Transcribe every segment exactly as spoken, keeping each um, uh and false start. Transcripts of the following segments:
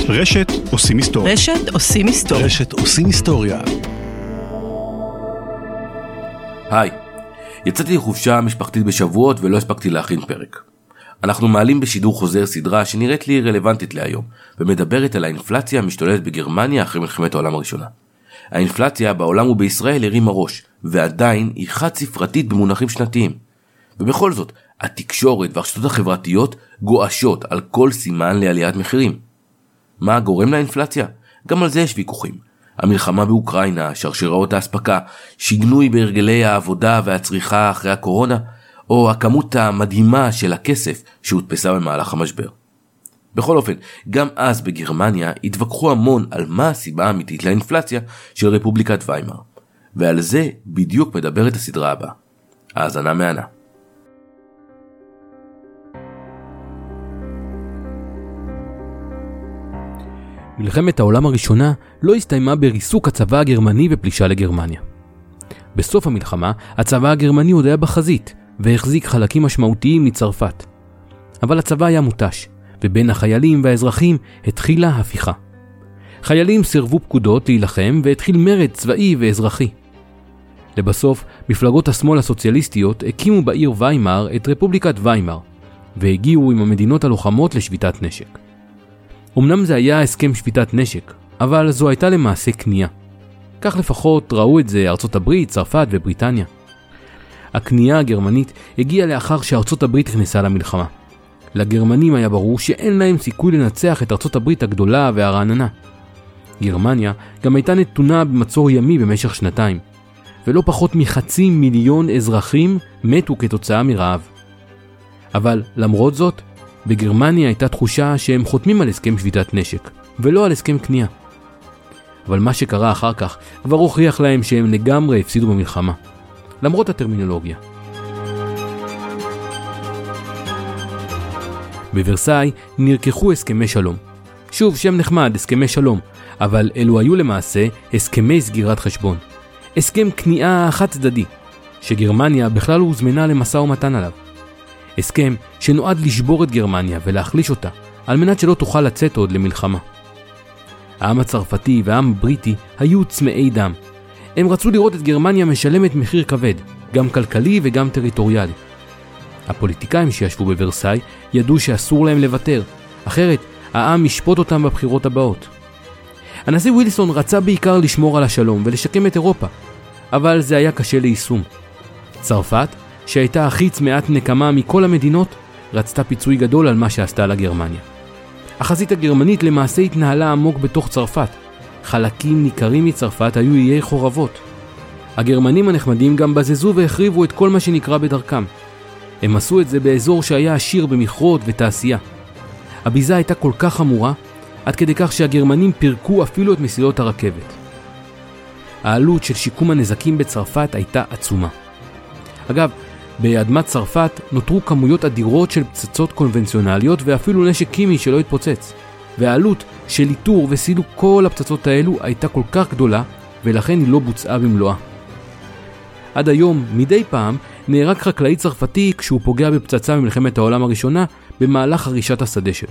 רשת עושים היסטוריה. רשת עושים היסטוריה. רשת עושים היסטוריה. היי, יצאתי לחופשה משפחתית בשבועות ולא הספקתי להכין פרק. אנחנו מעלים בשידור חוזר סדרה שנראית לי רלוונטית להיום, ומדברת על האינפלציה המשתוללת בגרמניה אחרי מלחמת העולם הראשונה. האינפלציה בעולם ובישראל הרימה ראש, ועדיין היא חד ספרתית במונחים שנתיים. ובכל זאת, התקשורת והרשתות החברתיות גואשות על כל סימן לעליית מחירים. מה גורם לאינפלציה? גם על זה יש ויכוחים. המלחמה באוקראינה, שרשראות האספקה, שינוי בהרגלי העבודה והצריכה אחרי הקורונה, או הכמות המדהימה של הכסף שהודפסה במהלך המשבר. בכל אופן, גם אז בגרמניה התווכחו המון על מה הסיבה האמיתית לאינפלציה של רפובליקת ויימאר. ועל זה בדיוק מדברת הסדרה הבאה. האזנה מהנה. מלחמת העולם הראשונה לא הסתיימה בריסוק הצבא הגרמני ופלישה לגרמניה. בסוף המלחמה, הצבא הגרמני עוד היה בחזית, והחזיק חלקים משמעותיים מצרפת. אבל הצבא היה מוטש, ובין החיילים והאזרחים התחילה הפיכה. חיילים סרבו פקודות להילחם, והתחיל מרד צבאי ואזרחי. לבסוף, מפלגות השמאל הסוציאליסטיות הקימו בעיר ויימאר את רפובליקת ויימאר, והגיעו עם המדינות הלוחמות לשביתת נשק. אמנם זה היה הסכם שביתת נשק, אבל זו הייתה למעשה קנייה. כך לפחות ראו את זה ארצות הברית, צרפת ובריטניה. הקנייה הגרמנית הגיעה לאחר שארצות הברית נכנסה למלחמה. לגרמנים היה ברור שאין להם סיכוי לנצח את ארצות הברית הגדולה והרעננה. גרמניה גם הייתה נתונה במצור ימי במשך שנתיים, ולא פחות מחצי מיליון אזרחים מתו כתוצאה מרעב. אבל למרות זאת, בגרמניה הייתה תחושה שהם חותמים על הסכם שביתת נשק, ולא על הסכם קנייה. אבל מה שקרה אחר כך כבר הוכיח להם שהם לגמרי הפסידו במלחמה, למרות הטרמינולוגיה. בוורסאי נרקחו הסכמי שלום. שוב, שם נחמד, הסכמי שלום, אבל אלו היו למעשה הסכמי סגירת חשבון. הסכם כניעה חד צדדי, שגרמניה בכלל הוזמנה למשא ומתן עליו. הסכם שנועד לשבור את גרמניה ולהחליש אותה, על מנת שלא תוכל לצאת עוד למלחמה. העם הצרפתי והעם הבריטי היו צמאי דם. הם רצו לראות את גרמניה משלמת מחיר כבד, גם כלכלי וגם טריטוריאלי. הפוליטיקאים שישבו בוורסאי ידעו שאסור להם לוותר, אחרת העם ישפוט אותם בבחירות הבאות. הנשיא ווילסון רצה בעיקר לשמור על השלום ולשקם את אירופה, אבל זה היה קשה ליישום. צרפת, שהייתה הכי צמאת נקמה מכל המדינות, רצתה פיצוי גדול על מה שעשתה לגרמניה. החזית הגרמנית למעשה התנהלה עמוק בתוך צרפת. חלקים ניכרים מצרפת היו איי חורבות. הגרמנים הנחמדים גם בזזו והחריבו את כל מה שנקרא בדרכם. הם עשו את זה באזור שהיה עשיר במכרות ותעשייה. הביזה הייתה כל כך חמורה, עד כדי כך שהגרמנים פירקו אפילו את מסילות הרכבת. העלות של שיקום הנזקים בצרפת הייתה עצומה. אגב, באדמת צרפת נותרו כמויות אדירות של פצצות קונבנציונליות ואפילו נשק קימי שלא התפוצץ. והעלות של איתור וסילוק כל הפצצות האלו הייתה כל כך גדולה, ולכן היא לא בוצעה במלואה. עד היום, מדי פעם, נהרג חקלאי צרפתי כשהוא פוגע בפצצה במלחמת העולם הראשונה במהלך הרישת השדה שלו.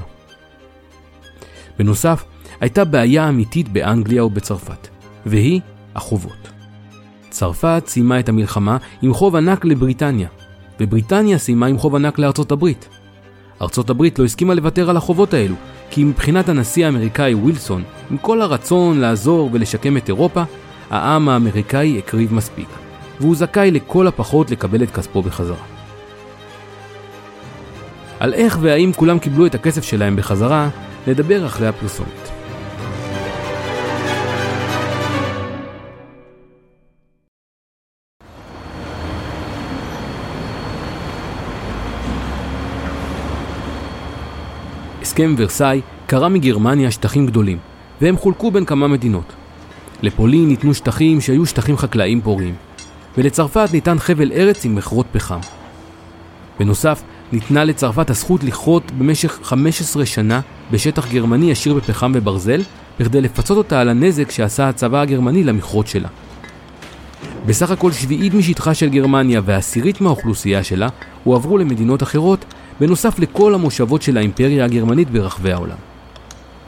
בנוסף, הייתה בעיה אמיתית באנגליה ובצרפת, והיא החובות. צרפת סיימה את המלחמה עם חוב ענק לבריטניה, ובריטניה סיימה עם חוב ענק לארצות הברית. ארצות הברית לא הסכימה לוותר על החובות האלו, כי מבחינת הנשיא האמריקאי ווילסון, עם כל הרצון לעזור ולשקם את אירופה, העם האמריקאי הקריב מספיק, והוא זכאי לכל הפחות לקבל את כספו בחזרה. על איך והאם כולם קיבלו את הכסף שלהם בחזרה, נדבר אחרי הפרסומת. הסכם ורסאי קרא מגרמניה שטחים גדולים, והם חולקו בין כמה מדינות. לפולין ניתנו שטחים שהיו שטחים חקלאיים פוריים, ולצרפת ניתן חבל ארץ עם מכרות פחם. בנוסף, ניתנה לצרפת הזכות לחיות במשך חמש עשרה שנה בשטח גרמני עשיר בפחם וברזל, בכדי לפצות אותה על הנזק שעשה הצבא הגרמני למכרות שלה. בסך הכל שביעית משטחה של גרמניה ועשירית מהאוכלוסייה שלה הועברו למדינות אחרות, בנוסף לכל המושבות של האימפריה הגרמנית ברחבי העולם.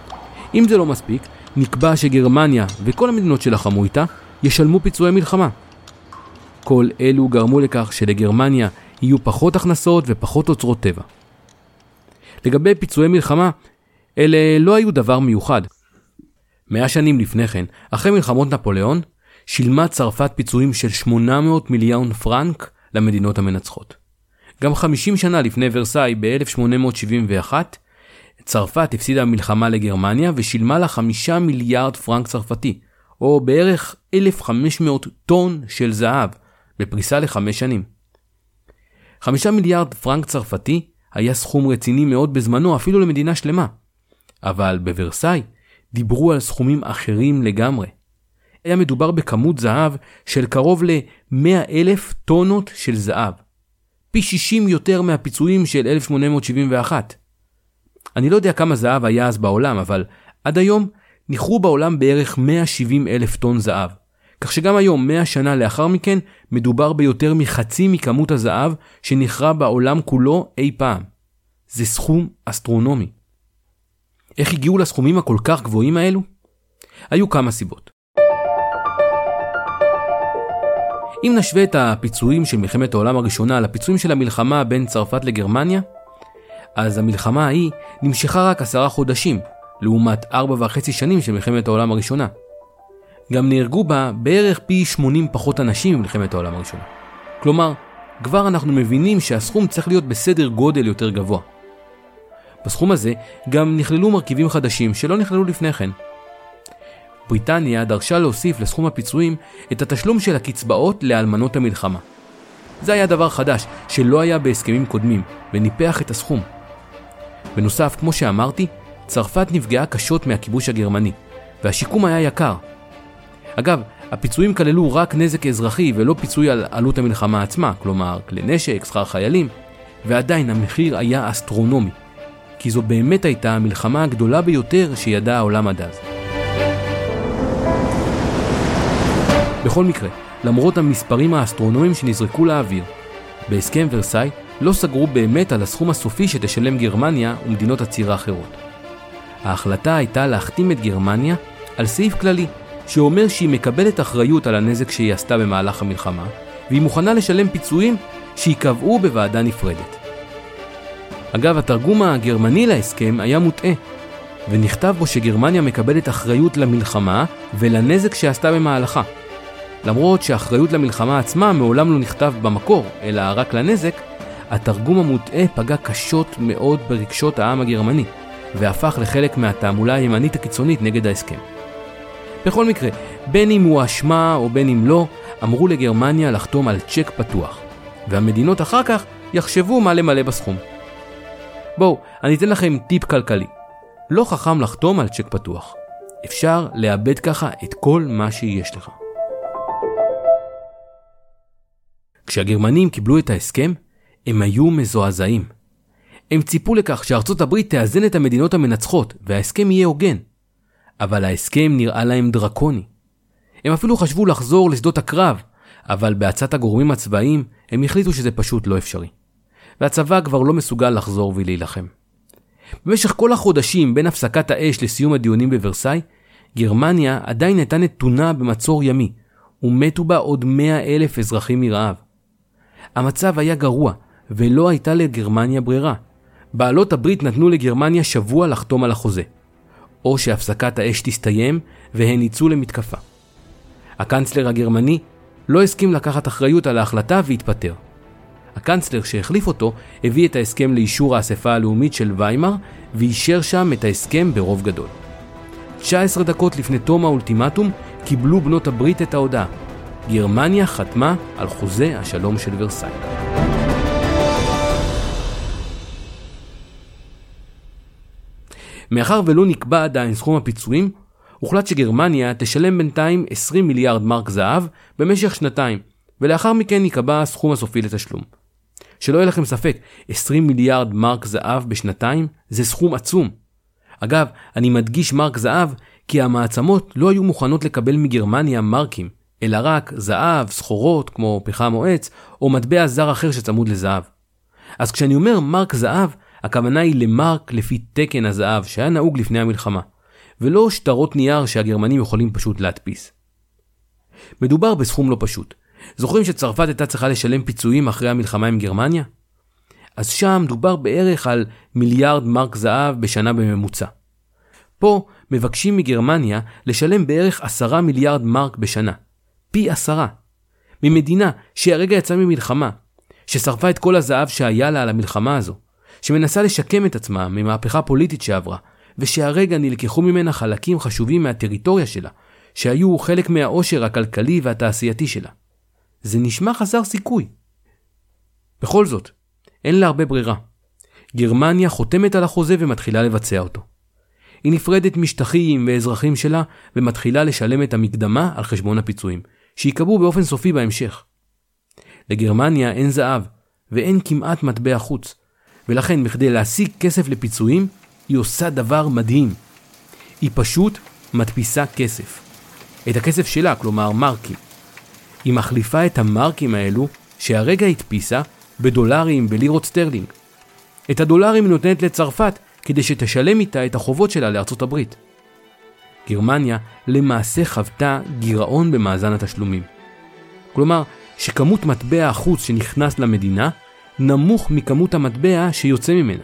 אם זה לא מספיק, נקבע שגרמניה וכל המדינות שלחמו איתה ישלמו פיצויי מלחמה. כל אלו גרמו לכך שלגרמניה יהיו פחות הכנסות ופחות אוצרות טבע. לגבי פיצויי מלחמה, אלה לא היו דבר מיוחד. מאה שנים לפני כן, אחרי מלחמות נפוליאון, שילמה צרפת פיצויים של שמונה מאות מיליון פרנק למדינות המנצחות. גם חמישים שנה לפני ורסאי ב-אלף שמונה מאות שבעים ואחת, צרפת הפסידה מלחמה לגרמניה ושילמה לה חמישה מיליארד פרנק צרפתי, או בערך אלף וחמש מאות טון של זהב, בפריסה לחמש שנים. חמישה מיליארד פרנק צרפתי היה סכום רציני מאוד בזמנו, אפילו למדינה שלמה. אבל בוורסאי דיברו על סכומים אחרים לגמרי. היה מדובר בכמות זהב של קרוב ל-מאה אלף טונות של זהב. פי שישים יותר מהפיצויים של אלף שמונה מאות שבעים ואחת. אני לא יודע כמה זהב היה אז בעולם, אבל עד היום ניחרו בעולם בערך מאה ושבעים אלף טון זהב. כך שגם היום, מאה שנה לאחר מכן, מדובר ביותר מחצי מכמות הזהב שנחרה בעולם כולו אי פעם. זה סכום אסטרונומי. איך הגיעו לסכומים הכל כך גבוהים האלו? היו כמה סיבות. אם נשווה את הפיצויים של מלחמת העולם הראשונה לפיצויים של המלחמה בין צרפת לגרמניה, אז המלחמה ההיא נמשכה רק עשרה חודשים, לעומת ארבע וחצי שנים של מלחמת העולם הראשונה. גם נהרגו בה בערך פי שמונים פחות אנשים במלחמת העולם הראשונה. כלומר, כבר אנחנו מבינים שהסכום צריך להיות בסדר גודל יותר גבוה. בסכום הזה גם נכללו מרכיבים חדשים שלא נכללו לפני כן. בריטניה דרשה להוסיף לסכום הפיצויים את התשלום של הקצבאות לאלמנות המלחמה. זה היה דבר חדש שלא היה בהסכמים קודמים וניפח את הסכום. בנוסף, כמו שאמרתי, צרפת נפגעה קשות מהכיבוש הגרמני, והשיקום היה יקר. אגב, הפיצויים כללו רק נזק אזרחי ולא פיצוי על עלות המלחמה עצמה, כלומר כלי נשק, שכר חיילים, ועדיין המחיר היה אסטרונומי, כי זו באמת הייתה המלחמה הגדולה ביותר שידע העולם עד אז. בכל מקרה, למרות המספרים האסטרונומיים שנזרקו לאוויר, בהסכם ורסאי לא סגרו באמת על הסכום הסופי שתשלם גרמניה ומדינות הציר האחרות. ההחלטה הייתה להחתים את גרמניה על סעיף כללי, שאומר שהיא מקבלת אחריות על הנזק שהיא עשתה במהלך המלחמה, והיא מוכנה לשלם פיצויים שיקבעו בוועדה נפרדת. אגב, התרגום הגרמני להסכם היה מוטעה, ונכתב בו שגרמניה מקבלת אחריות למלחמה ולנזק שעשתה במהלכה. למרות שהאחריות למלחמה עצמה מעולם לא נכתב במקור, אלא רק לנזק, התרגום המוטעה פגע קשות מאוד ברגשות העם הגרמני, והפך לחלק מהתעמולה הימנית הקיצונית נגד ההסכם. בכל מקרה, בין אם הוא אשמה או בין אם לא, אמרו לגרמניה לחתום על צ'ק פתוח, והמדינות אחר כך יחשבו מה למלא בסכום. בואו, אני אתן לכם טיפ כלכלי. לא חכם לחתום על צ'ק פתוח. אפשר לאבד ככה את כל מה שיש לך. כשהגרמנים קיבלו את ההסכם, הם היו מזועזעים. הם ציפו לכך שארצות הברית תאזן את המדינות המנצחות, וההסכם יהיה הוגן. אבל ההסכם נראה להם דרקוני. הם אפילו חשבו לחזור לשדות הקרב, אבל בעצת הגורמים הצבאיים הם החליטו שזה פשוט לא אפשרי. והצבא כבר לא מסוגל לחזור ולהילחם. במשך כל החודשים בין הפסקת האש לסיום הדיונים בוורסאי, גרמניה עדיין הייתה נתונה במצור ימי, ומתו בה עוד מאה אלף אזרחים מרעב. המצב היה גרוע, ולא הייתה לגרמניה ברירה. בעלות הברית נתנו לגרמניה שבוע לחתום על החוזה. או שהפסקת האש תסתיים והן יצאו למתקפה. הקנצלר הגרמני לא הסכים לקחת אחריות על ההחלטה והתפטר. הקנצלר שהחליף אותו הביא את ההסכם לאישור האספה הלאומית של ויימר ואישר שם את ההסכם ברוב גדול. תשע עשרה דקות לפני תום האולטימטום קיבלו בנות הברית את ההודעה. גרמניה חתמה על חוזה השלום של ורסאי. מאחר ולא נקבע עדיין סכום הפיצויים, הוחלט שגרמניה תשלם בינתיים עשרים מיליארד מרק זהב במשך שנתיים, ולאחר מכן נקבע הסכום הסופי לתשלום. שלא יהיה לכם ספק, עשרים מיליארד מרק זהב בשנתיים זה סכום עצום. אגב, אני מדגיש מרק זהב כי המעצמות לא היו מוכנות לקבל מגרמניה מרקים, אלא רק זהב, סחורות כמו פחם או עץ, או מטבע זר אחר שצמוד לזהב. אז כשאני אומר מרק זהב, הכוונה היא למרק לפי תקן הזהב שהיה נהוג לפני המלחמה. ולא שטרות נייר שהגרמנים יכולים פשוט להדפיס. מדובר בסכום לא פשוט. זוכרים שצרפת הייתה צריכה לשלם פיצויים אחרי המלחמה עם גרמניה? אז שם דובר בערך על מיליארד מרק זהב בשנה בממוצע. פה מבקשים מגרמניה לשלם בערך עשרה מיליארד מרק בשנה. פי עשרה. ממדינה שהרגע יצאה ממלחמה, ששרפה את כל הזהב שהיה לה על המלחמה הזו, שמנסה לשקם את עצמה ממהפכה פוליטית שעברה, ושהרגע נלקחו ממנה חלקים חשובים מהטריטוריה שלה, שהיו חלק מהעושר הכלכלי והתעשייתי שלה. זה נשמע חסר סיכוי. בכל זאת, אין לה הרבה ברירה. גרמניה חותמת על החוזה ומתחילה לבצע אותו. היא נפרדת משטחים ואזרחים שלה ומתחילה לשלם את המקדמה על חשבון הפיצויים, שיקבעו באופן סופי בהמשך. לגרמניה אין זהב ואין כמעט מטבע חוץ, ולכן בכדי להשיג כסף לפיצויים היא עושה דבר מדהים. היא פשוט מדפיסה כסף. את הכסף שלה, כלומר מרקים. היא מחליפה את המרקים האלו שהרגע הדפיסה בדולרים, בלירות סטרלינג. את הדולרים היא נותנת לצרפת כדי שתשלם איתה את החובות שלה לארצות הברית. גרמניה למעשה חוותה גירעון במאזן התשלומים. כלומר, שכמות מטבע החוץ שנכנס למדינה נמוך מכמות המטבע שיוצא ממנה.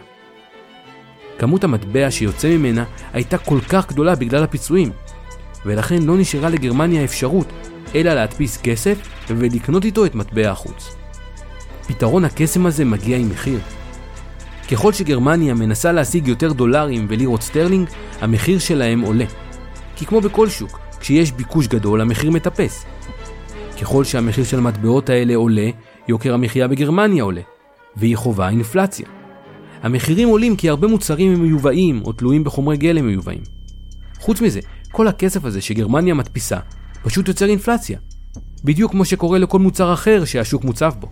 כמות המטבע שיוצא ממנה הייתה כל כך גדולה בגלל הפיצויים, ולכן לא נשארה לגרמניה אפשרות אלא להדפיס כסף ולקנות איתו את מטבע החוץ. פתרון הקסם הזה מגיע עם מחיר. ככל שגרמניה מנסה להשיג יותר דולרים ולירות סטרלינג, המחיר שלהם עולה. כי כמו בכל שוק, כשיש ביקוש גדול, המחיר מטפס. ככל שהמחיר של המטבעות האלה עולה, יוקר המחיה בגרמניה עולה, והיא חובה אינפלציה. המחירים עולים כי הרבה מוצרים הם מיובאים או תלויים בחומרי גלם מיובאים. חוץ מזה, כל הכסף הזה שגרמניה מדפיסה פשוט יוצר אינפלציה, בדיוק כמו שקורה לכל מוצר אחר שהשוק מוצב בו.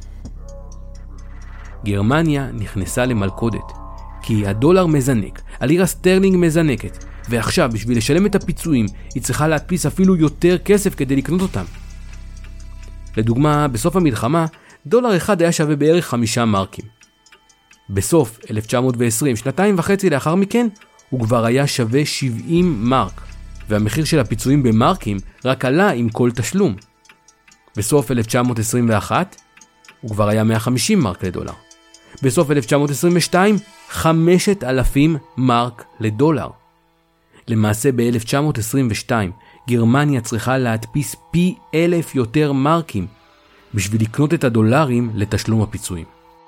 גרמניה נכנסה למלכודת, כי הדולר מזנק, הלירה סטרלינג מזנקת, ועכשיו בשביל לשלם את הפיצויים היא צריכה להדפיס אפילו יותר כסף כדי לקנות אותם. לדוגמה, בסוף המלחמה, דולר אחד היה שווה בערך חמישה מרקים. בסוף אלף תשע מאות ועשרים, שנתיים וחצי לאחר מכן, הוא כבר היה שווה שבעים מרק, והמחיר של הפיצויים במרקים רק עלה עם כל תשלום. בסוף אלף תשע מאות עשרים ואחת, הוא כבר היה מאה וחמישים מרק לדולר. בסוף אלף תשע מאות עשרים ושתיים, חמשת אלפים מרק לדולר. למעשה ב-אלף תשע מאות עשרים ושתיים, גרמניה צריכה להדפיס פי אלף יותר מרקים, בשביל לקנות את הדולרים לתשלום הפיצויים.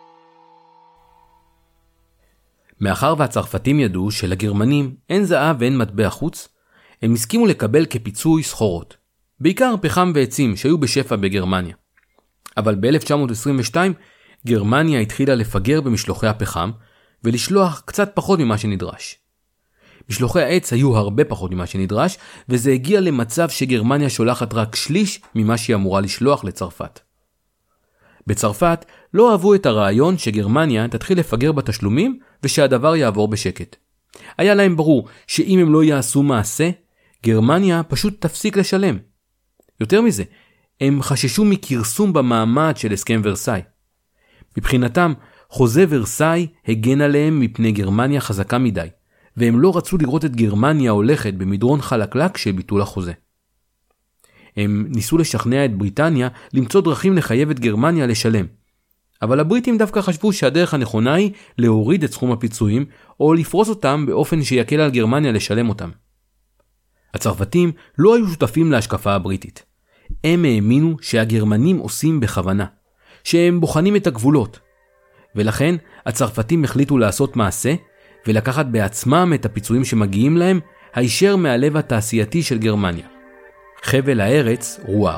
מאחר והצרפתים ידעו שלגרמנים אין זהב ואין מטבע חוץ, הם הסכימו לקבל כפיצוי סחורות, בעיקר פחם ועצים שהיו בשפע בגרמניה. אבל ב-אלף תשע מאות עשרים ושתיים גרמניה התחילה לפגר במשלוחי הפחם ולשלוח קצת פחות ממה שנדרש. משלוחי העץ היו הרבה פחות ממה שנדרש, וזה הגיע למצב שגרמניה שולחת רק שליש ממה שהיא אמורה לשלוח לצרפת. בצרפת לא אהבו את הרעיון שגרמניה תתחיל לפגר בתשלומים ושהדבר יעבור בשקט. היה להם ברור שאם הם לא יעשו מעשה, גרמניה פשוט תפסיק לשלם. יותר מזה, הם חששו מכרסום במעמד של הסכם ורסאי. מבחינתם, חוזה ורסאי הגן עליהם מפני גרמניה חזקה מדי, והם לא רצו לראות את גרמניה הולכת במדרון חלקלק של ביטול החוזה. הם ניסו לשכנע את בריטניה למצוא דרכים לחייב את גרמניה לשלם. אבל הבריטים דווקא חשבו שהדרך הנכונה היא להוריד את סכום הפיצויים, או לפרוס אותם באופן שיקל על גרמניה לשלם אותם. הצרפתים לא היו שותפים להשקפה הבריטית. הם האמינו שהגרמנים עושים בכוונה, שהם בוחנים את הגבולות. ולכן הצרפתים החליטו לעשות מעשה, ולקחת בעצמם את הפיצויים שמגיעים להם, הישר מהלב התעשייתי של גרמניה. חבל הארץ רואר.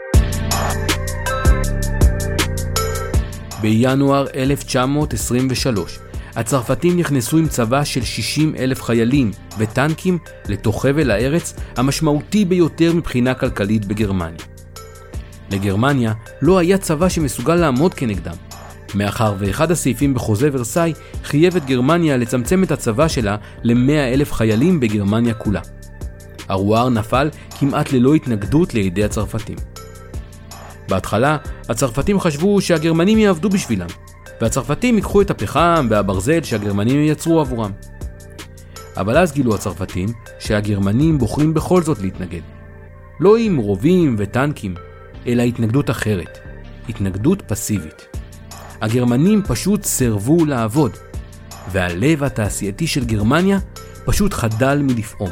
בינואר אלף תשע מאות עשרים ושלוש, הצרפתים נכנסו עם צבא של שישים אלף חיילים וטנקים לתוך חבל הארץ המשמעותי ביותר מבחינה כלכלית בגרמניה. לגרמניה לא היה צבא שמסוגל לעמוד כנגדם, מאחר ואחד הסעיפים בחוזה ורסאי חייב את גרמניה לצמצם את הצבא שלה ל-מאה אלף חיילים בגרמניה כולה. הרואר נפל כמעט ללא התנגדות לידי הצרפתים. בהתחלה, הצרפתים חשבו שהגרמנים יעבדו בשבילם, והצרפתים ייקחו את הפחם והברזל שהגרמנים ייצרו עבורם. אבל אז גילו הצרפתים שהגרמנים בוחרים בכל זאת להתנגד. לא עם רובים וטנקים, אלא התנגדות אחרת, התנגדות פסיבית. הגרמנים פשוט סרבו לעבוד, והלב התעשייתי של גרמניה פשוט חדל מלפעום.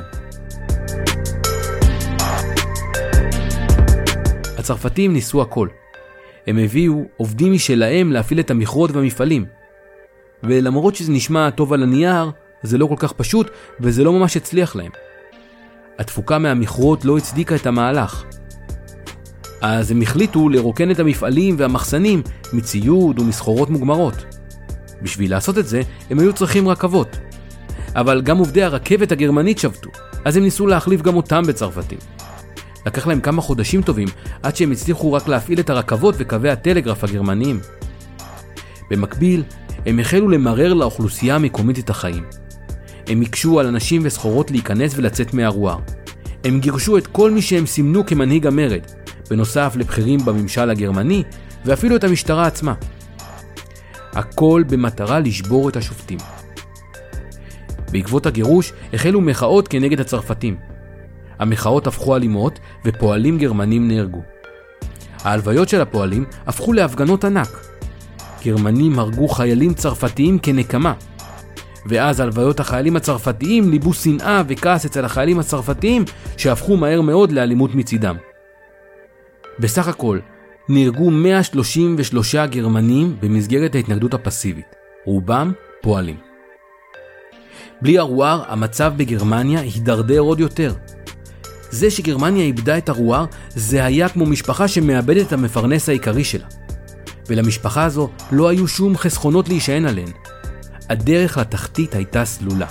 הצרפתים ניסו הכל. הם הביאו עובדים משלהם להפעיל את המכרות והמפעלים. ולמרות שזה נשמע טוב על הנייר, זה לא כל כך פשוט וזה לא ממש הצליח להם. התפוקה מהמכרות לא הצדיקה את המהלך. אז הם החליטו לרוקן את המפעלים והמחסנים מציוד ומסחורות מוגמרות. בשביל לעשות את זה, הם היו צריכים רכבות. אבל גם עובדי הרכבת הגרמנית שבתו, אז הם ניסו להחליף גם אותם בצרפתים. לקח להם כמה חודשים טובים עד שהם הצליחו רק להפעיל את הרכבות וקווי הטלגרף הגרמניים. במקביל, הם החלו למרר לאוכלוסייה המקומית את החיים. הם הקשו על אנשים וסחורות להיכנס ולצאת מהרואר. הם גירשו את כל מי שהם סימנו כמנהיג המרד, בנוסף לבחירים בממשל הגרמני ואפילו את המשטרה עצמה. הכל במטרה לשבור את השופטים. בעקבות הגירוש החלו מחאות כנגד הצרפתים. המחאות הפכו אלימות ופועלים גרמנים נהרגו. ההלוויות של הפועלים הפכו להפגנות ענק. גרמנים הרגו חיילים צרפתיים כנקמה. ואז הלוויות החיילים הצרפתיים ליבו שנאה וכעס אצל החיילים הצרפתיים שהפכו מהר מאוד לאלימות מצידם. בסך הכל נהרגו מאה שלושים ושלושה גרמנים במסגרת ההתנגדות הפסיבית, רובם פועלים. בלי הרואר המצב בגרמניה הידרדר עוד יותר. זה שגרמניה איבדה את הרואר זה היה כמו משפחה שמאבדת את המפרנס העיקרי שלה. ולמשפחה הזו לא היו שום חסכונות להישען עליהן. הדרך לתחתית הייתה סלולה.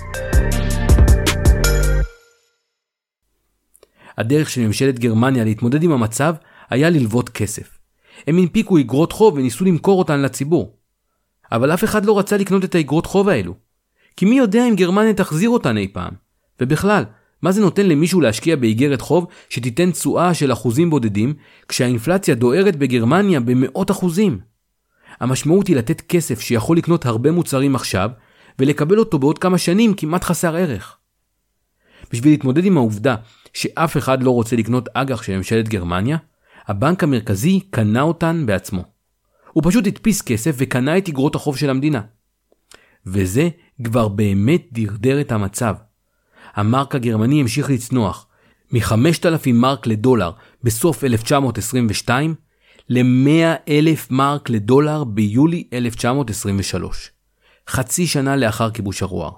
הדרך של ממשלת גרמניה להתמודד עם המצב היה ללוות כסף. הם הנפיקו איגרות חוב וניסו למכור אותן לציבור. אבל אף אחד לא רצה לקנות את האיגרות חוב האלו. כי מי יודע אם גרמניה תחזיר אותן אי פעם? ובכלל, מה זה נותן למישהו להשקיע באיגרת חוב שתיתן תשואה של אחוזים בודדים, כשהאינפלציה דוהרת בגרמניה במאות אחוזים? המשמעות היא לתת כסף שיכול לקנות הרבה מוצרים עכשיו, ולקבל אותו בעוד כמה שנים כמעט חסר ערך. בשביל להתמודד עם העובדה שאף אחד לא רוצה לקנות אג"ח של ממשלת גרמניה, הבנק המרכזי קנה אותן בעצמו. הוא פשוט הדפיס כסף וקנה את איגרות החוב של המדינה. וזה כבר באמת דרדר את המצב. המרק הגרמני המשיך לצנוח מ-חמשת אלפים מרק לדולר בסוף אלף תשע מאות עשרים ושתיים ל-מאה אלף מרק לדולר ביולי אלף תשע מאות עשרים ושלוש, חצי שנה לאחר כיבוש הרואר.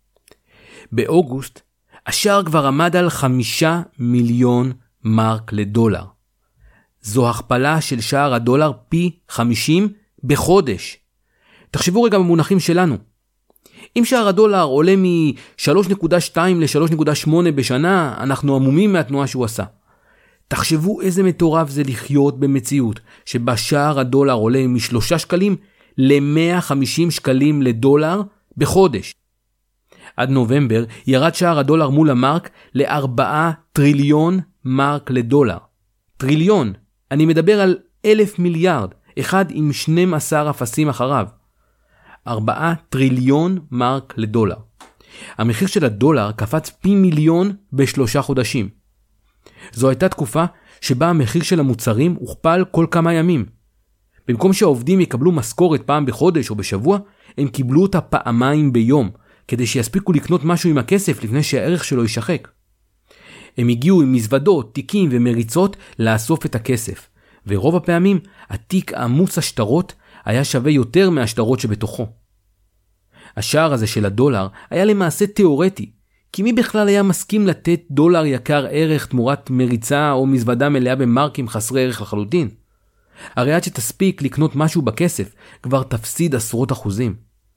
באוגוסט השער כבר עמד על חמישה מיליון מרק לדולר. זו הכפלה של שער הדולר פי חמישים בחודש. תחשבו רגע במונחים שלנו. אם שער הדולר עולה מ-שלוש נקודה שתיים ל-שלוש נקודה שמונה בשנה, אנחנו עמומים מהתנועה שהוא עשה. תחשבו איזה מטורף זה לחיות במציאות שבה שער הדולר עולה מ-שלושה שקלים ל-מאה וחמישים שקלים לדולר בחודש. עד נובמבר ירד שער הדולר מול המרק ל-ארבעה טריליון מרק לדולר. טריליון, אני מדבר על אלף מיליארד, אחד עם שנים עשר אפסים אחריו. ארבעה טריליון מרק לדולר. המחיר של הדולר קפץ פי מיליון בשלושה חודשים. זו הייתה תקופה שבה המחיר של המוצרים הוכפל כל כמה ימים. במקום שהעובדים יקבלו משכורת פעם בחודש או בשבוע, הם קיבלו אותה פעמיים ביום, כדי שיספיקו לקנות משהו עם הכסף לפני שהערך שלו יישחק. הם הגיעו עם מזוודות, תיקים ומריצות לאסוף את הכסף, ורוב הפעמים התיק עמוס השטרות היה שווה יותר מהשטרות שבתוכו. השער הזה של הדולר היה למעשה תיאורטי, כי מי בכלל היה מסכים לתת דולר יקר ערך תמורת מריצה או מזוודה מלאה במרקים חסרי ערך לחלוטין? הרי עד שתספיק לקנות משהו בכסף, כבר תפסיד עשרות אחוזים.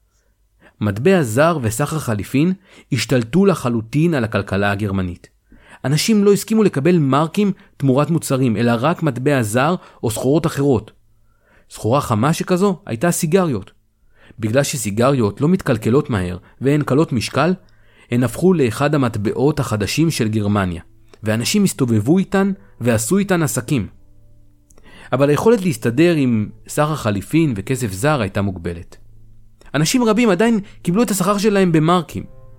מטבע זר וסחר חליפין השתלטו לחלוטין על הכלכלה הגרמנית. אנשים לא הסכימו לקבל מרקים תמורת מוצרים, אלא רק מטבע זר או סחורות אחרות. סחורה חמה שכזו הייתה סיגריות. בגלל שסיגריות לא מתקלקלות מהר והן קלות משקל, הן הפכו לאחד המטבעות החדשים של גרמניה, ואנשים הסתובבו איתן ועשו איתן עסקים. אבל היכולת להסתדר עם סחר חליפין וכסף זר הייתה מוגבלת. אנשים רבים עדיין קיבלו את השכר שלהם במרקים.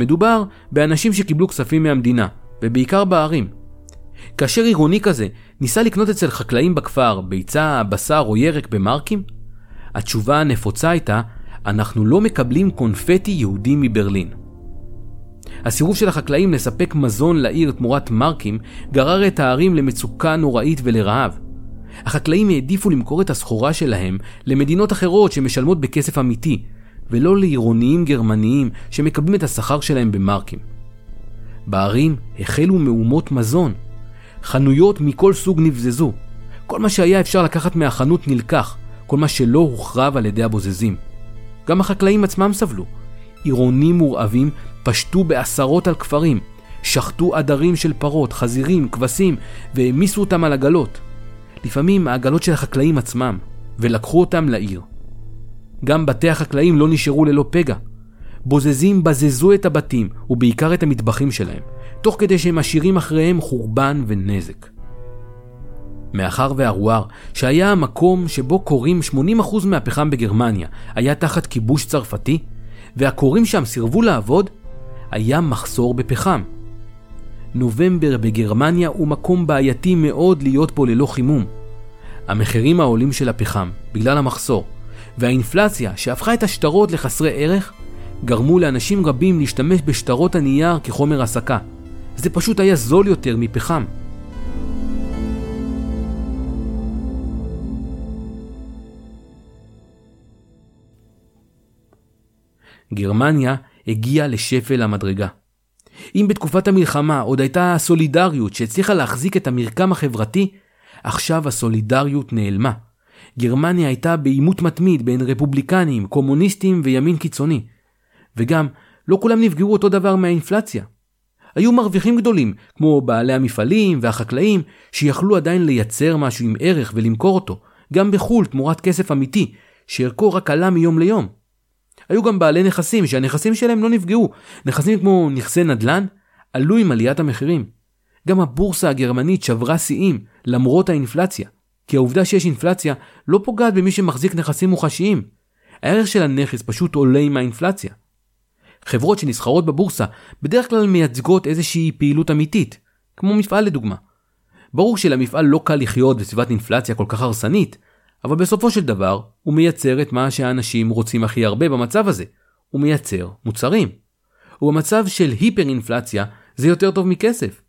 מדובר באנשים שקיבלו כספים מהמדינה, ובעיקר בערים. כאשר עירוני כזה ניסה לקנות אצל חקלאים בכפר ביצה, בשר או ירק במרקים, התשובה הנפוצה הייתה, אנחנו לא מקבלים קונפטי יהודי מברלין. הסירוב של החקלאים לספק מזון לעיר תמורת מרקים גרר את הערים למצוקה נוראית ולרעב. החקלאים העדיפו למכור את הסחורה שלהם למדינות אחרות שמשלמות בכסף אמיתי, ולא לעירוניים גרמניים שמקבלים את השכר שלהם במרקים. בערים החלו מהומות מזון. חנויות מכל סוג נבזזו. כל מה שהיה אפשר לקחת מהחנות נלקח, כל מה שלא הוחרב על ידי הבוזזים. גם החקלאים עצמם סבלו. עירונים מורעבים פשטו בעשרות על כפרים, שחטו עדרים של פרות, חזירים, כבשים, והמיסו אותם על עגלות. לפעמים העגלות של החקלאים עצמם, ולקחו אותם לעיר. גם בתי החקלאים לא נשארו ללא פגע. בוזזים בזזו את הבתים, ובעיקר את המטבחים שלהם, תוך כדי שהם משאירים אחריהם חורבן ונזק. מאחר והרואר, שהיה המקום שבו קוראים שמונים אחוז מהפחם בגרמניה, היה תחת כיבוש צרפתי, והקוראים שם סירבו לעבוד, היה מחסור בפחם. נובמבר בגרמניה הוא מקום בעייתי מאוד להיות בו ללא חימום. המחירים העולים של הפחם, בגלל המחסור, והאינפלציה שהפכה את השטרות לחסרי ערך, גרמו לאנשים רבים להשתמש בשטרות הנייר כחומר הסקה. זה פשוט היה זול יותר מפחם. גרמניה הגיעה לשפל המדרגה. אם בתקופת המלחמה עוד הייתה הסולידריות שהצליחה להחזיק את המרקם החברתי, עכשיו הסולידריות נעלמה. גרמניה הייתה בעימות מתמיד בין רפובליקנים, קומוניסטים וימין קיצוני. וגם לא כולם נפגעו אותו דבר מהאינפלציה. היו מרוויחים גדולים, כמו בעלי המפעלים והחקלאים, שיכלו עדיין לייצר משהו עם ערך ולמכור אותו, גם בחול תמורת כסף אמיתי, שערכו רק עלה מיום ליום. היו גם בעלי נכסים שהנכסים שלהם לא נפגעו. נכסים כמו נכסי נדל"ן עלו עם עליית המחירים. גם הבורסה הגרמנית שברה שיאים למרות האינפלציה, כי העובדה שיש אינפלציה לא פוגעת במי שמחזיק נכסים מוחשיים. הערך של הנכס פשוט עולה עם האינפלציה. חברות שנסחרות בבורסה בדרך כלל מייצגות איזושהי פעילות אמיתית, כמו מפעל לדוגמה. ברור שלמפעל לא קל לחיות בסביבת אינפלציה כל כך הרסנית, אבל בסופו של דבר הוא מייצר את מה שהאנשים רוצים הכי הרבה במצב הזה. הוא מייצר מוצרים. ובמצב של היפר אינפלציה זה יותר טוב מכסף.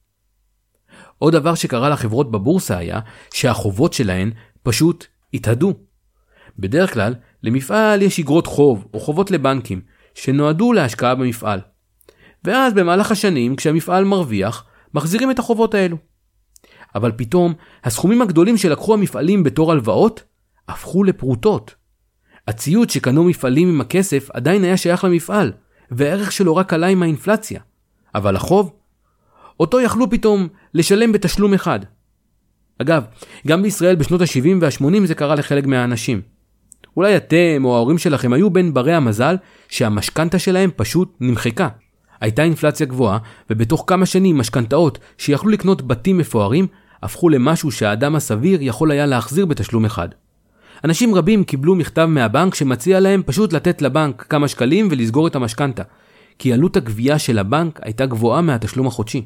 עוד דבר שקרה לחברות בבורסה היה שהחובות שלהן פשוט התהדו. בדרך כלל למפעל יש אגרות חוב או חובות לבנקים שנועדו להשקעה במפעל. ואז במהלך השנים כשהמפעל מרוויח מחזירים את החובות האלו. אבל פתאום הסכומים הגדולים שלקחו המפעלים בתור הלוואות הפכו לפרוטות. הציוד שקנו מפעלים עם הכסף עדיין היה שייך למפעל, והערך שלו רק עלה עם האינפלציה. אבל החוב, אותו יכלו פתאום לשלם בתשלום אחד. אגב, גם בישראל בשנות ה-שבעים וה-שמונים זה קרה לחלק מהאנשים. אולי אתם או ההורים שלכם היו בין ברי המזל שהמשכנתה שלהם פשוט נמחקה. הייתה אינפלציה גבוהה, ובתוך כמה שנים משכנתאות שיכלו לקנות בתים מפוארים, הפכו למשהו שהאדם הסביר יכול היה להחזיר בתשלום אחד. אנשים רבים קיבלו מכתב מהבנק שמציע להם פשוט לתת לבנק כמה שקלים ולסגור את המשכנתה, כי עלות הגבייה של הבנק הייתה גבוהה מהתשלום החודשי.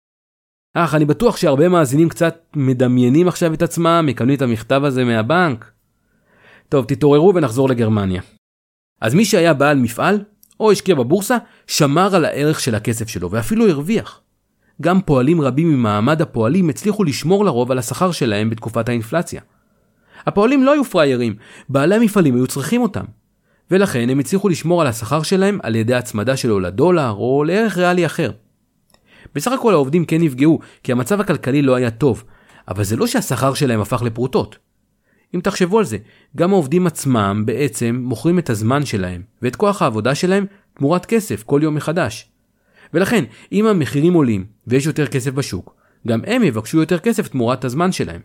אך, אני בטוח שהרבה מאזינים קצת מדמיינים עכשיו את עצמם, מקבלים את המכתב הזה מהבנק. טוב, תתעוררו ונחזור לגרמניה. אז מי שהיה בעל מפעל, או השקיע בבורסה, שמר על הערך של הכסף שלו, ואפילו הרוויח. גם פועלים רבים ממעמד הפועלים הצליחו לשמור לרוב על השכר שלהם בתקופת האינפלציה. הפועלים לא היו פריירים, בעלי המפעלים היו צריכים אותם. ולכן הם הצליחו לשמור על השכר שלהם על ידי הצמדה שלו לדולר או לערך ריאלי אחר. בסך הכל העובדים כן נפגעו, כי המצב הכלכלי לא היה טוב, אבל זה לא שהשכר שלהם הפך לפרוטות. אם תחשבו על זה, גם העובדים עצמם בעצם מוכרים את הזמן שלהם, ואת כוח העבודה שלהם תמורת כסף כל יום מחדש. ולכן, אם המחירים עולים ויש יותר כסף בשוק, גם הם יבקשו יותר כסף תמורת הזמן שלהם.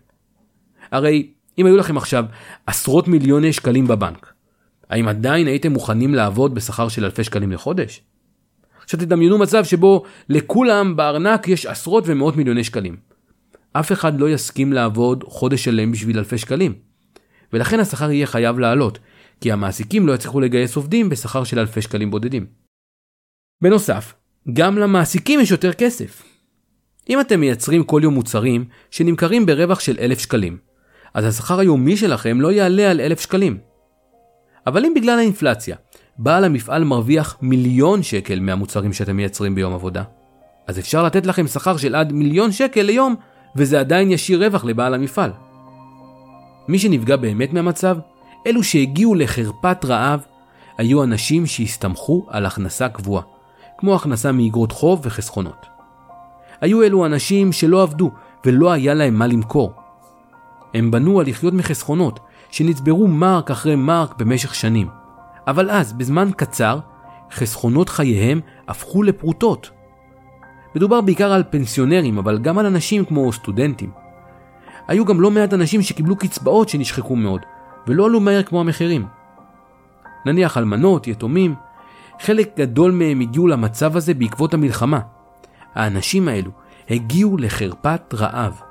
הרי, אם היו לכם עכשיו עשרות מיליוני שקלים בבנק, האם עדיין הייתם מוכנים לעבוד בשכר של אלפי שקלים לחודש? עכשיו תדמיינו מצב שבו לכולם בארנק יש עשרות ומאות מיליוני שקלים. אף אחד לא יסכים לעבוד חודש שלם בשביל אלפי שקלים. ולכן השכר יהיה חייב לעלות, כי המעסיקים לא יצליחו לגייס עובדים בשכר של אלפי שקלים בודדים. בנוסף, גם למעסיקים יש יותר כסף. אם אתם מייצרים כל יום מוצרים שנמכרים ברווח של אלף שקלים, אז השכר היומי שלכם לא יעלה על אלף שקלים. אבל אם בגלל האינפלציה, בעל המפעל מרוויח מיליון שקל מהמוצרים שאתם מייצרים ביום עבודה, אז אפשר לתת לכם שכר של עד מיליון שקל ליום, וזה עדיין ישיר רווח לבעל המפעל. מי שנפגע באמת מהמצב, אלו שהגיעו לחרפת רעב, היו אנשים שהסתמכו על הכנסה קבועה, כמו הכנסה מאגרות חוב וחסכונות. היו אלו אנשים שלא עבדו ולא היה להם מה למכור. הם בנו על לחיות מחסכונות, שנצברו מרק אחרי מרק במשך שנים. אבל אז, בזמן קצר, חסכונות חייהם הפכו לפרוטות. מדובר בעיקר על פנסיונרים, אבל גם על אנשים כמו סטודנטים. היו גם לא מעט אנשים שקיבלו קצבאות שנשחקו מאוד, ולא עלו מהר כמו המחירים. נניח אלמנות, יתומים, חלק גדול מהם הגיעו למצב הזה בעקבות המלחמה. האנשים האלו הגיעו לחרפת רעב.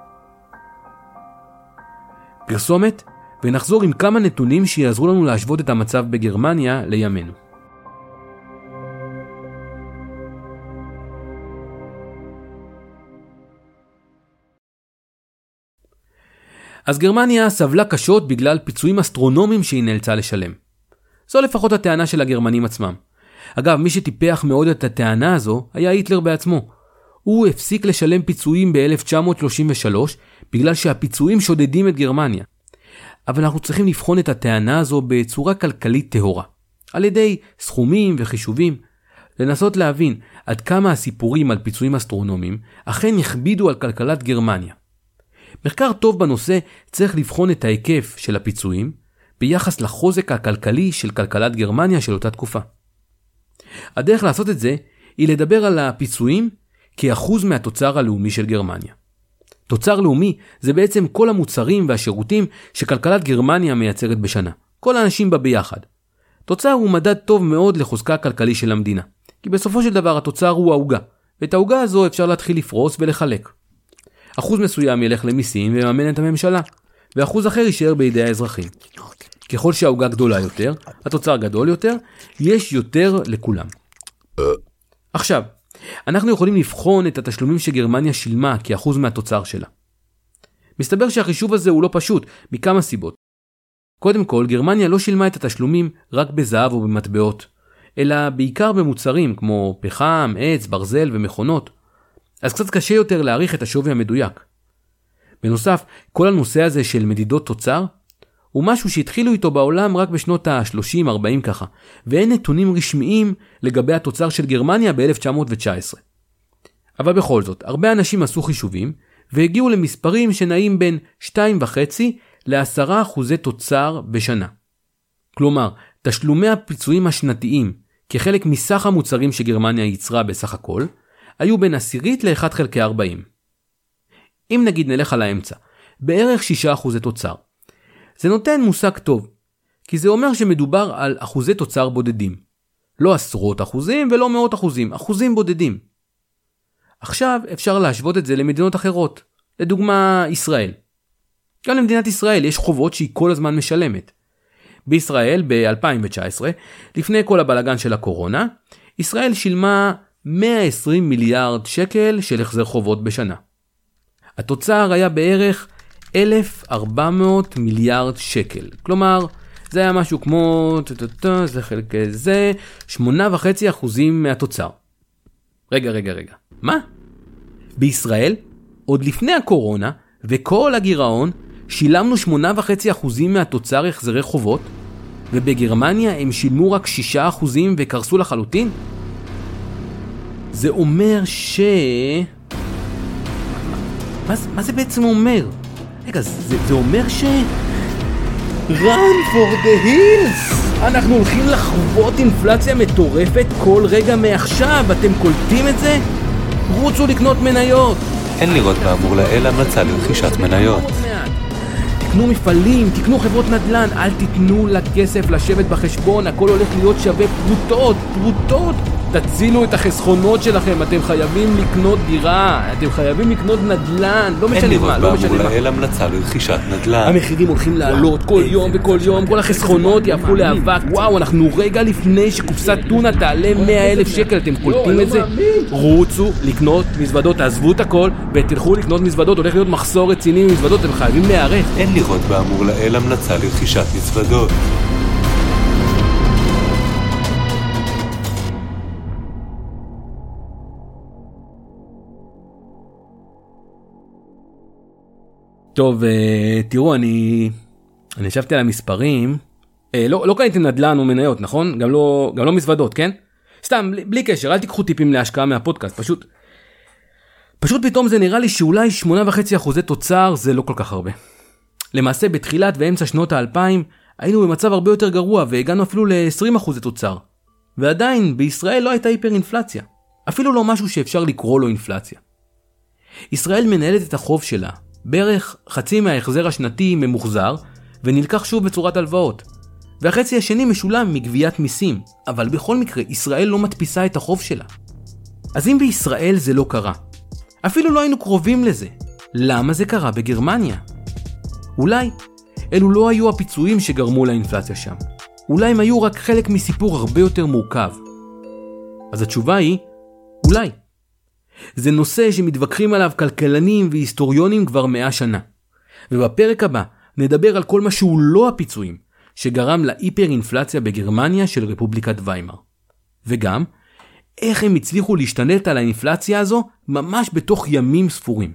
פרסומת, ונחזור עם כמה נתונים שיעזרו לנו להשוות את המצב בגרמניה לימינו. אז גרמניה סבלה קשות בגלל פיצויים אסטרונומיים שהיא נאלצה לשלם. זו לפחות הטענה של הגרמנים עצמם. אגב, מי שטיפח מאוד את הטענה הזו היה היטלר בעצמו. הוא הפסיק לשלם פיצויים ב-אלף תשע מאות שלושים ושלוש בגלל שהפיצויים שודדים את גרמניה. אבל אנחנו צריכים לבחון את הטענה הזו בצורה כלכלית טהורה, על ידי סכומים וחישובים, לנסות להבין עד כמה הסיפורים על פיצויים אסטרונומיים אכן הכבידו על כלכלת גרמניה. מחקר טוב בנושא צריך לבחון את ההיקף של הפיצויים ביחס לחוזק הכלכלי של כלכלת גרמניה של אותה תקופה. הדרך לעשות את זה היא לדבר על הפיצויים כאחוז מהתוצר הלאומי של גרמניה. תוצר לאומי זה בעצם כל המוצרים והשירותים שכלכלת גרמניה מייצרת בשנה. כל האנשים בה ביחד. תוצר הוא מדד טוב מאוד לחוזקה הכלכלי של המדינה. כי בסופו של דבר התוצר הוא העוגה. ואת העוגה הזו אפשר להתחיל לפרוס ולחלק. אחוז מסוים ילך למיסים וממן את הממשלה. ואחוז אחר יישאר בידי האזרחים. ככל שהעוגה גדולה יותר, התוצר גדול יותר, יש יותר לכולם. עכשיו, אנחנו יכולים לבחון את התשלומים שגרמניה שילמה כאחוז מהתוצר שלה. מסתבר שהחישוב הזה הוא לא פשוט, מכמה סיבות. קודם כל, גרמניה לא שילמה את התשלומים רק בזהב או במטבעות, אלא בעיקר במוצרים כמו פחם, עץ, ברזל ומכונות. אז קצת קשה יותר להעריך את השווי המדויק. בנוסף, כל הנושא הזה של מדידות תוצר, הוא משהו שהתחילו איתו בעולם רק בשנות ה-שלושים ארבעים ככה, ואין נתונים רשמיים לגבי התוצר של גרמניה ב-אלף תשע מאות תשע עשרה. אבל בכל זאת, הרבה אנשים עשו חישובים, והגיעו למספרים שנעים בין שתיים וחצי לעשרה אחוזי תוצר בשנה. כלומר, תשלומי הפיצויים השנתיים, כחלק מסך המוצרים שגרמניה ייצרה בסך הכל, היו בין עשירית ל-אחד חלקי ארבעים. אם נגיד נלך על האמצע, בערך שישה אחוזי תוצר. זה נותן מושג טוב, כי זה אומר שמדובר על אחוזי תוצר בודדים. לא עשרות אחוזים ולא מאות אחוזים, אחוזים בודדים. עכשיו אפשר להשוות את זה למדינות אחרות, לדוגמה ישראל. גם למדינת ישראל יש חובות שהיא כל הזמן משלמת. בישראל ב-אלפיים תשע עשרה, לפני כל הבלגן של הקורונה, ישראל שילמה מאה ועשרים מיליארד שקל של החזר חובות בשנה. התוצר היה בערך אלף וארבע מאות מיליארד שקל. כלומר, זה היה משהו כמו, זה חלק זה, שמונה וחצי אחוזים מהתוצר. רגע, רגע, רגע. מה? בישראל, עוד לפני הקורונה וכל הגירעון, שילמנו שמונה וחצי אחוזים מהתוצר החזרי חובות, ובגרמניה הם שילמו רק שישה אחוזים וקרסו לחלוטין? זה אומר ש... מה, מה זה בעצם אומר? רגע, זה, זה אומר ש... run for the hills! אנחנו הולכים לחוות אינפלציה מטורפת כל רגע מעכשיו, אתם קולטים את זה? רוצו לקנות מניות! אין לראות בעבור לאל המלצה לרכישת מניות. תקנו מפעלים, תקנו חברות נדל"ן, אל תיתנו לכסף לשבת בחשבון, הכל הולך להיות שווה פרוטות, פרוטות! תצילו את החסכונות שלכם, אתם חייבים לקנות דירה, אתם חייבים לקנות נדל"ן, לא משנה מה, לא משנה מה. אין המלצה לרכישת נדל"ן. המחירים הולכים לעלות כל יום וכל יום, כל החסכונות יהפכו לאבק. וואו, אנחנו רגע לפני שקופסת טונה תעלה מאה אלף שקל, אתם קולטים את זה? רוצו לקנות מזוודות, תעזבו את הכל ותלכו לקנות מזוודות, הולך להיות מחסור רציני ממזוודות, אתם חייבים להיערך. אין לראות באמור לעיל המלצה לרכישת מזוודות. טוב, תראו, אני אני ישבתי על המספרים, לא, לא קניתם נדל"ן או מניות, נכון? גם לא, גם לא מזוודות, כן? סתם, בלי, בלי קשר, אל תיקחו טיפים להשקעה מהפודקאסט, פשוט, פשוט פתאום זה נראה לי שאולי שמונה וחצי אחוזי תוצר זה לא כל כך הרבה. למעשה, בתחילת ואמצע שנות האלפיים, היינו במצב הרבה יותר גרוע, והגענו אפילו ל-עשרים אחוזי תוצר. ועדיין, בישראל לא הייתה היפר-אינפלציה. אפילו לא משהו שאפשר לקרוא לו אינפלציה. ישראל מנהלת את החוב שלה, בערך חצי מההחזר השנתי ממוחזר, ונלקח שוב בצורת הלוואות. והחצי השני משולם מגביית מיסים, אבל בכל מקרה, ישראל לא מדפיסה את החוב שלה. אז אם בישראל זה לא קרה, אפילו לא היינו קרובים לזה, למה זה קרה בגרמניה? אולי אלו לא היו הפיצויים שגרמו לאינפלציה שם. אולי הם היו רק חלק מסיפור הרבה יותר מורכב. אז התשובה היא, אולי. זה נושא שמתווכחים עליו כלכלנים והיסטוריונים כבר מאה שנה. ובפרק הבא נדבר על כל מה שהוא לא הפיצויים, שגרם להיפר-אינפלציה בגרמניה של רפובליקת ויימאר. וגם, איך הם הצליחו להשתלט על האינפלציה הזו ממש בתוך ימים ספורים.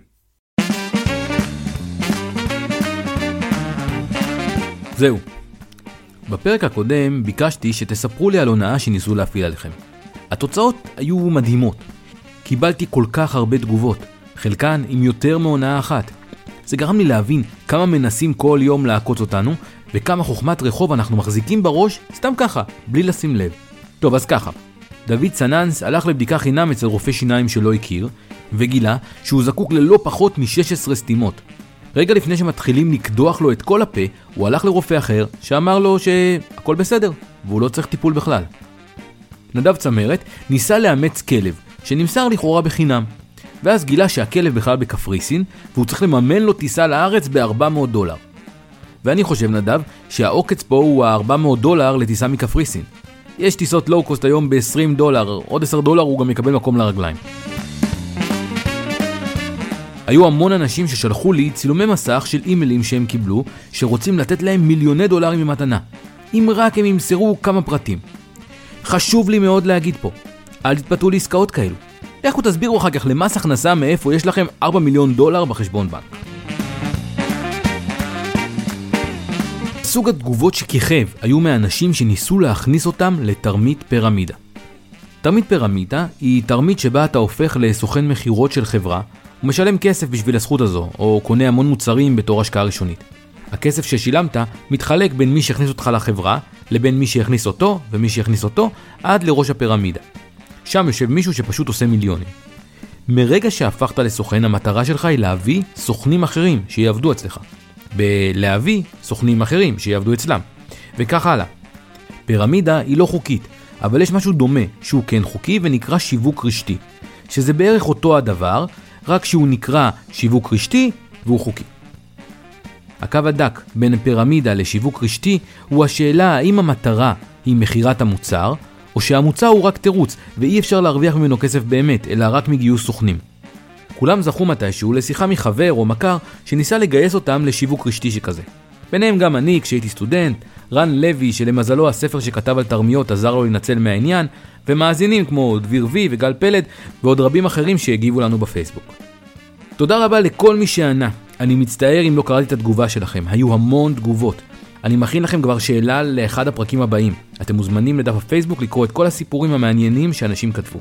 זהו. בפרק הקודם ביקשתי שתספרו לי על הונאה שניסו להפעיל עליכם. התוצאות היו מדהימות. קיבלתי כל כך הרבה תגובות, חלקן עם יותר מהונאה אחת. זה גרם לי להבין כמה מנסים כל יום לעקוץ אותנו, וכמה חוכמת רחוב אנחנו מחזיקים בראש, סתם ככה, בלי לשים לב. טוב, אז ככה. דוד סננס הלך לבדיקה חינם אצל רופא שיניים שלא הכיר, וגילה שהוא זקוק ללא פחות מ-שש עשרה סתימות. רגע לפני שמתחילים לקדוח לו את כל הפה, הוא הלך לרופא אחר שאמר לו שהכל בסדר, והוא לא צריך טיפול בכלל. נדב צמרת ניסה לאמץ כלב, שנמסר לכאורה בחינם, ואז גילה שהכלב בכלל בקפריסין, והוא צריך לממן לו טיסה לארץ ב-ארבע מאות דולר. ואני חושב, נדב, שהעוקץ פה הוא ה-ארבע מאות דולר לטיסה מקפריסין. יש טיסות לואו-קוסט היום ב-עשרים דולר, עוד עשרה דולר הוא גם מקבל מקום לרגליים. היו המון אנשים ששלחו לי צילומי מסך של אימיילים שהם קיבלו, שרוצים לתת להם מיליוני דולרים במתנה, אם רק הם ימסרו כמה פרטים. חשוב לי מאוד להגיד פה, אל תתפתו לעסקאות כאלו. לכו תסבירו אחר כך למס הכנסה מאיפה יש לכם ארבעה מיליון דולר בחשבון בנק. סוג התגובות שכיכב היו מאנשים שניסו להכניס אותם לתרמית פירמידה. תרמית פירמידה היא תרמית שבה אתה הופך לסוכן מחירות של חברה, ומשלם כסף בשביל הזכות הזו, או קונה המון מוצרים בתור השקעה ראשונית. הכסף ששילמת מתחלק בין מי שהכניס אותך לחברה, לבין מי שהכניס אותו ומי שהכניס אותו, עד לראש הפירמידה. שם יושב מישהו שפשוט עושה מיליונים. מרגע שהפכת לסוכן, המטרה שלך היא להביא סוכנים אחרים שיעבדו אצלך. בלהביא סוכנים אחרים שיעבדו אצלם. וכך הלאה. פירמידה היא לא חוקית, אבל יש משהו דומה שהוא כן חוקי ונקרא שיווק רשתי. שזה בערך אותו הדבר, רק שהוא נקרא שיווק רשתי והוא חוקי. הקו הדק בין פירמידה לשיווק רשתי הוא השאלה האם המטרה היא מחירת המוצר, או שהמוצר הוא רק תירוץ ואי אפשר להרוויח ממנו כסף באמת, אלא רק מגיוס סוכנים. כולם זכו מתישהו לשיחה מחבר או מכר שניסה לגייס אותם לשיווק רשתי שכזה. ביניהם גם אני כשהייתי סטודנט, רן לוי שלמזלו הספר שכתב על תרמיות עזר לו לנצל מהעניין, ומאזינים כמו דביר וי וגל פלד ועוד רבים אחרים שהגיבו לנו בפייסבוק. תודה רבה לכל מי שענה. אני מצטער אם לא קראתי את התגובה שלכם, היו המון תגובות. אני מכין לכם כבר שאלה לאחד הפרקים הבאים. אתם מוזמנים לדף הפייסבוק לקרוא את כל הסיפורים המעניינים שאנשים כתבו.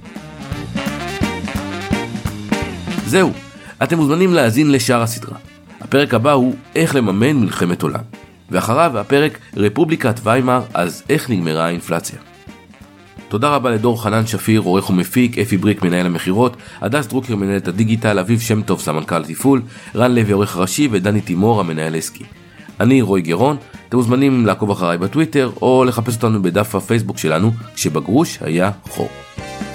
זהו, אתם מוזמנים להאזין לשאר הסדרה. הפרק הבא הוא איך לממן מלחמת עולם. ואחריו הפרק רפובליקת ויימאר, אז איך נגמרה האינפלציה. תודה רבה לדור חנן שפיר, עורך ומפיק, אפי בריק מנהל המחירות, הדס דרוקר מנהלת הדיגיטל, אביב שם טוב סמנכ"ל תפעול, רן לוי עורך ראשי ודני תימור המנהל העסקי. אני רוי גרון, אתם מוזמנים לעקוב אחריי בטוויטר או לחפש אותנו בדף הפייסבוק שלנו כשבגרוש היה חור.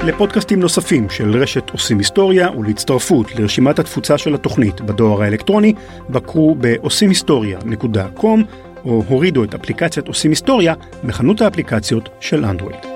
לפודקאסטים נוספים של רשת עושים היסטוריה ולהצטרפות לרשימת התפוצה של התוכנית בדואר האלקטרוני, בקרו ב-עושים היסטוריה נקודה קום או הורידו את אפליקציית עושים היסטוריה מחנות האפליקציות של אנדרואיד.